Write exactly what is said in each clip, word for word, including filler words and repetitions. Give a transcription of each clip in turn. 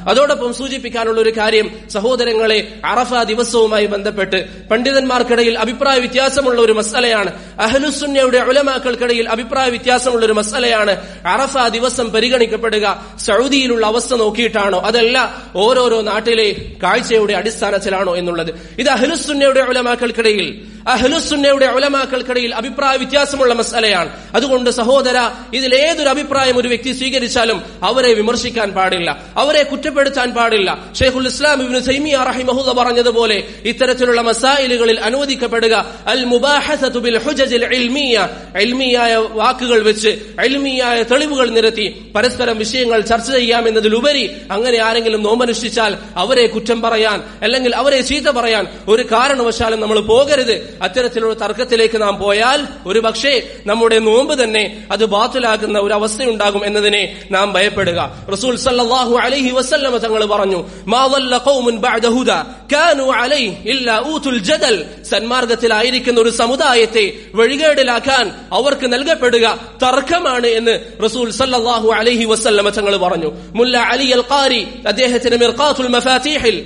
അതോടൊപ്പം സൂചിപ്പിക്കാനുള്ള ഒരു കാര്യം, സഹോദരങ്ങളെ, അറഫ ദിവസവുമായി ബന്ധപ്പെട്ട് പണ്ഡിതന്മാർക്കിടയിൽ അഭിപ്രായ വ്യത്യാസമുള്ള ഒരു മസലയാണ്, അഹ്ലുസുന്നയുടെ ഉലമാക്കൾക്കിടയിൽ അഭിപ്രായ വ്യത്യാസമുള്ള ഒരു മസലയാണ് അറഫ ദിവസം പരിഗണിക്കപ്പെടുക സൗദിയിലുള്ള അവസ്ഥ നോക്കിയിട്ടാണോ അതല്ല ഓരോരോ നാട്ടിലെ കാഴ്ചയുടെ അടിസ്ഥാനത്തിലാണോ എന്നുള്ളത്. ഇത് അഹ്ലുസുന്നയുടെ ഉലമാക്കൾക്കിടയിൽ അഹ്ലുസുന്നയുടെ ഉലമാക്കൾക്കിടയിൽ അഭിപ്രായ വ്യത്യാസമുള്ള മസലയാണ്. അതുകൊണ്ട് സഹോദര, ഇതിലേതൊരു അഭിപ്രായം ഒരു വ്യക്തി സ്വീകരിച്ചാലും അവരെ വിമർശിക്കാൻ പാടില്ല, അവരെ കുറ്റപ്പെടുത്താൻ പാടില്ല. ഷെയ്ഖുൽ ഇസ്ലാം ഇബ്നു തൈമിയ്യ റഹിമഹുല്ലാഹ് പറഞ്ഞതുപോലെ ഇത്തരത്തിലുള്ള മസായിലുകളിൽ അനുവദിക്കപ്പെടുക അൽ മുബാഹസതു ബിൽ ഹുജജിൽ ഇൽമിയ, ഇൽമിയായ വാക്കുകൾ വെച്ച് ഇൽമിയായ തെളിവുകൾ നിരത്തി പരസ്പരം വിഷയങ്ങൾ ചർച്ച ചെയ്യാമെന്നതിലുപരി അങ്ങനെ ആരെങ്കിലും നോമ്പനുഷ്ഠിച്ചാൽ അവരെ കുറ്റം പറയാൻ അല്ലെങ്കിൽ അവരെ ചീത്ത പറയാൻ ഒരു കാരണവശാലും നമ്മൾ പോകരുത്. അത്തരത്തിലുള്ള തർക്കത്തിലേക്ക് നാം പോയാൽ ഒരു പക്ഷേ നമ്മുടെ നോമ്പ് തന്നെ അത് ബാത്തിലാക്കുന്ന ഒരു അവസ്ഥയുണ്ടാകും എന്നതിനെ നാം ഭയപ്പെടുക. റസൂൽ സല്ലല്ലാഹു അലൈഹി വസല്ലം തങ്ങൾ പറഞ്ഞു, മാ വല്ല ഖൗമുൻ ബഅദ ഹുദാ കാനൂ അലൈഹി ഇല്ലാ ഊതുൽ ജദൽ. സന്മാർഗത്തിലായിരിക്കുന്ന ഒരു സമുദായത്തെ വഴികേടിലാക്കാൻ അവർക്ക് നൽകപ്പെടുക തർക്കമാണ് എന്ന് റസൂൽ സല്ലല്ലാഹു അലൈഹി വസല്ലം തങ്ങൾ പറഞ്ഞു. മുല്ല അലി അൽ ഖാരി അദ്ദേഹത്തിന്റെ മിർഖാത്തുൽ മഫാതീഹിൽ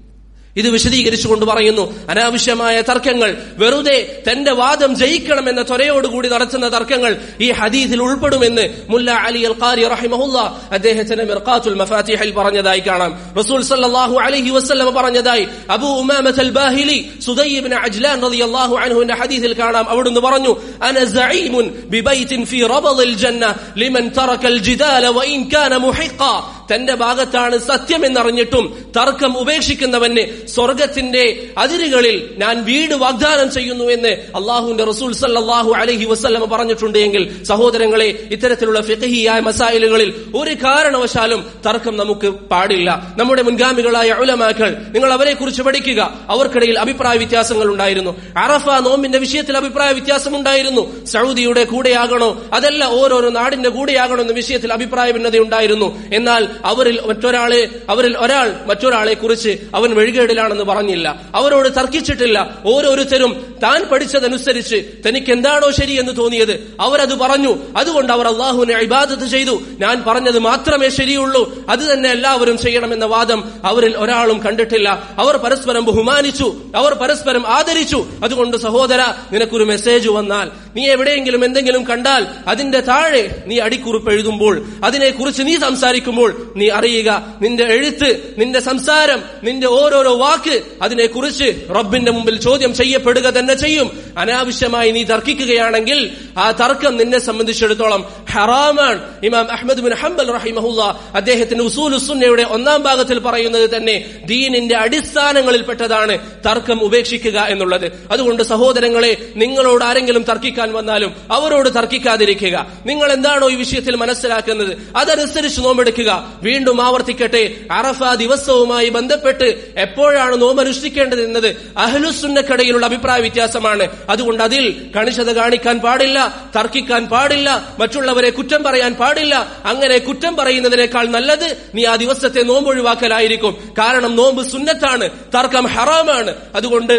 ഇത് വിശദീകരിച്ചുകൊണ്ട് പറയുന്നു, അനാവശ്യമായ തർക്കങ്ങൾ, വെറുതെ തന്റെ വാദം ജയിക്കണമെന്ന ത്വരയോടുകൂടി നടത്തുന്ന തർക്കങ്ങൾ ഈ ഹദീസിൽ ഉൾപ്പെടുമെന്ന് മുല്ല അലി അൽ ഖാരി റഹിമഹുല്ലാഹ് അദ്ദേഹത്തിന്റെ മിർഖാത്തുൽ മഫാതീഹിൽ പറഞ്ഞതായി കാണാം. റസൂൽ സല്ലല്ലാഹു അലൈഹി വസല്ലം പറഞ്ഞതായി അബൂ ഉമാമത്ത് അൽ ബാഹിലി സുദൈ ഇബ്നു അജ്ലാൻ റളിയല്ലാഹു അൻഹുവിന്റെ ഹദീസിൽ കാണാം. അവിടുന്ന് പറഞ്ഞു, അന സഈമുൻ ബിബൈത്തിൻ ഫീ റബദിൽ ജന്ന ലിമൻ തറക്കൽ ജിദാല വഇൻ കാന മുഹിഖ. തന്റെ ഭാഗത്താണ് സത്യം എന്നറിഞ്ഞിട്ടും തർക്കം ഉപേക്ഷിക്കുന്നവന് സ്വർഗത്തിന്റെ അതിരുകളിൽ ഞാൻ വീട് വാഗ്ദാനം ചെയ്യുന്നു എന്ന് അള്ളാഹുവിന്റെ റസൂൽ സല്ലല്ലാഹു അലൈഹി വസല്ലം പറഞ്ഞിട്ടുണ്ട്. എങ്കിൽ സഹോദരങ്ങളെ, ഇത്തരത്തിലുള്ള ഫിഖ്ഹിയായ മസായിലുകളിൽ ഒരു കാരണവശാലും തർക്കം നമുക്ക് പാടില്ല. നമ്മുടെ മുൻഗാമികളായ ഉലമാക്കൾ, നിങ്ങൾ അവരെ കുറിച്ച് പഠിക്കുക, അവർക്കിടയിൽ അഭിപ്രായ വ്യത്യാസങ്ങൾ ഉണ്ടായിരുന്നു. അറഫ നോമ്പിന്റെ വിഷയത്തിൽ അഭിപ്രായ വ്യത്യാസം ഉണ്ടായിരുന്നു. സൗദിയുടെ കൂടെയാകണോ അതല്ല ഓരോരോ നാടിന്റെ കൂടെയാകണോ എന്ന വിഷയത്തിൽ അഭിപ്രായ ഭിന്നത ഉണ്ടായിരുന്നു. എന്നാൽ അവരിൽ മറ്റൊരാളെ അവരിൽ ഒരാൾ മറ്റൊരാളെ കുറിച്ച് അവൻ വഴികേടിലാണെന്ന് പറഞ്ഞില്ല, അവരോട് തർക്കിച്ചിട്ടില്ല. ഓരോരുത്തരും താൻ പഠിച്ചതനുസരിച്ച് തനിക്ക് എന്താണോ ശരിയെന്ന് തോന്നിയത് അവരത് പറഞ്ഞു. അതുകൊണ്ട് അവർ അള്ളാഹുവിനെ ഇബാദത്ത് ചെയ്തു. ഞാൻ പറഞ്ഞത് മാത്രമേ ശരിയുള്ളൂ, അത് തന്നെ എല്ലാവരും ചെയ്യണമെന്ന വാദം അവരിൽ ഒരാളും കണ്ടിട്ടില്ല. അവർ പരസ്പരം ബഹുമാനിച്ചു, അവർ പരസ്പരം ആദരിച്ചു. അതുകൊണ്ട് സഹോദര, നിനക്കൊരു മെസ്സേജ് വന്നാൽ, നീ എവിടെയെങ്കിലും എന്തെങ്കിലും കണ്ടാൽ അതിന്റെ താഴെ നീ അടിക്കുറിപ്പ് എഴുതുമ്പോൾ, അതിനെക്കുറിച്ച് നീ സംസാരിക്കുമ്പോൾ നീ അറിയുക, നിന്റെ എഴുത്ത്, നിന്റെ സംസാരം, നിന്റെ ഓരോരോ വാക്ക് അതിനെക്കുറിച്ച് റബ്ബിന്റെ മുമ്പിൽ ചോദ്യം ചെയ്യപ്പെടുക തന്നെ ചെയ്യും. അനാവശ്യമായി നീ തർക്കിക്കുകയാണെങ്കിൽ ആ തർക്കം നിന്നെ സംബന്ധിച്ചിടത്തോളം ഹറാമാണ്. ഇമാം അഹ്മദ് ബിൻ ഹംബൽ റഹിമഹുല്ലാഹ് അദ്ദേഹത്തിന്റെ ഉസൂലുസ് സുന്നയുടെ ഒന്നാം ഭാഗത്തിൽ പറയുന്നത് തന്നെ ദീനിന്റെ അടിസ്ഥാനങ്ങളിൽപ്പെട്ടതാണ് തർക്കം ഉപേക്ഷിക്കുക എന്നുള്ളത്. അതുകൊണ്ട് സഹോദരങ്ങളെ, നിങ്ങളോട് ആരെങ്കിലും തർക്കിക്കാൻ വന്നാലും അവരോട് തർക്കിക്കാതിരിക്കുക. നിങ്ങൾ എന്താണോ ഈ വിഷയത്തിൽ മനസ്സിലാക്കുന്നത് അതനുസരിച്ച് നോമ്പെടുക്കുക. വീണ്ടും ആവർത്തിക്കട്ടെ, അറഫ ദിവസവുമായി ബന്ധപ്പെട്ട് എപ്പോഴാണ് നോമ്പ് അനുഷ്ഠിക്കേണ്ടത് എന്നത് അഹ്ലുസുന്നക്കടയിലുള്ള അഭിപ്രായ വ്യത്യാസമാണ്. അതുകൊണ്ട് അതിൽ കണിശത കാണിക്കാൻ പാടില്ല, തർക്കിക്കാൻ പാടില്ല, മറ്റുള്ളവരെ കുറ്റം പറയാൻ പാടില്ല. അങ്ങനെ കുറ്റം പറയുന്നതിനേക്കാൾ നല്ലത് നീ ആ ദിവസത്തെ നോമ്പ് ഒഴിവാക്കലായിരിക്കും. കാരണം നോമ്പ് സുന്നത്താണ്, തർക്കം ഹറാമാണ്. അതുകൊണ്ട്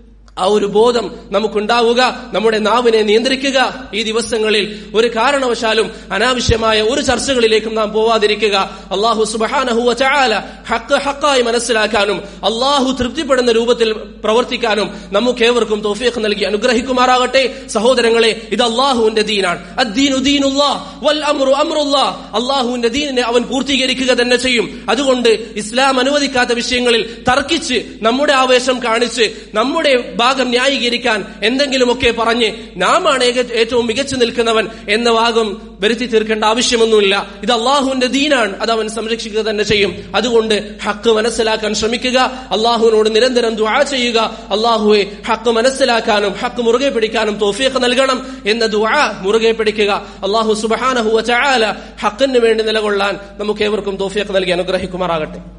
ആ ഒരു ബോധം നമുക്കുണ്ടാവുക, നമ്മുടെ നാവിനെ നിയന്ത്രിക്കുക. ഈ ദിവസങ്ങളിൽ ഒരു കാരണവശാലും അനാവശ്യമായ ഒരു ചർച്ചകളിലേക്കും നാം പോവാതിരിക്കുക. അല്ലാഹു സുബ്ഹാനഹു വ തആല ഹഖ് ഹഖായി മനസ്സിലാക്കാനും അല്ലാഹു തൃപ്തിപ്പെടുന്ന രൂപത്തിൽ പ്രവർത്തിക്കാനും നമുക്കേവർക്കും തൗഫീഖ് നൽകി അനുഗ്രഹിക്കുമാറാകട്ടെ. സഹോദരങ്ങളെ, ഇത് അല്ലാഹുവിന്റെ ദീനാണ്. അദ്ദീനു ദീനുല്ലാഹ് വൽ അംറു അംറുല്ലാഹ്. അല്ലാഹുവിന്റെ ദീനിനെ അവൻ പൂർത്തീകരിക്കുക തന്നെ ചെയ്യും. അതുകൊണ്ട് ഇസ്ലാം അനുവദിക്കാത്ത വിഷയങ്ങളിൽ തർക്കിച്ച് നമ്മുടെ ആവേശം കാണിച്ച് നമ്മുടെ ഭാഗം ന്യായീകരിക്കാൻ എന്തെങ്കിലുമൊക്കെ പറഞ്ഞ് നാമാണ് ഏറ്റവും മികച്ചു നിൽക്കുന്നവൻ എന്ന ഭാഗം വരുത്തി തീർക്കേണ്ട ആവശ്യമൊന്നുമില്ല. ഇത് അള്ളാഹുവിന്റെ ദീനാണ്, അത് അവൻ സംരക്ഷിക്കുക തന്നെ ചെയ്യും. അതുകൊണ്ട് ഹക്ക് മനസ്സിലാക്കാൻ ശ്രമിക്കുക, അള്ളാഹുവിനോട് നിരന്തരം ദുആ ചെയ്യുക. അള്ളാഹുവെ ഹക്ക് മനസ്സിലാക്കാനും ഹക്ക് മുറുകെ പിടിക്കാനും തൗഫീഖ് നൽകണം എന്ന ദുആ മുറുകെ പിടിക്കുക. അള്ളാഹു സുബ്ഹാനഹു വ തആല ഹക്കിന് വേണ്ടി നിലകൊള്ളാൻ നമുക്ക് ഏവർക്കും തൗഫീഖ് നൽകി അനുഗ്രഹിക്കുമാറാകട്ടെ.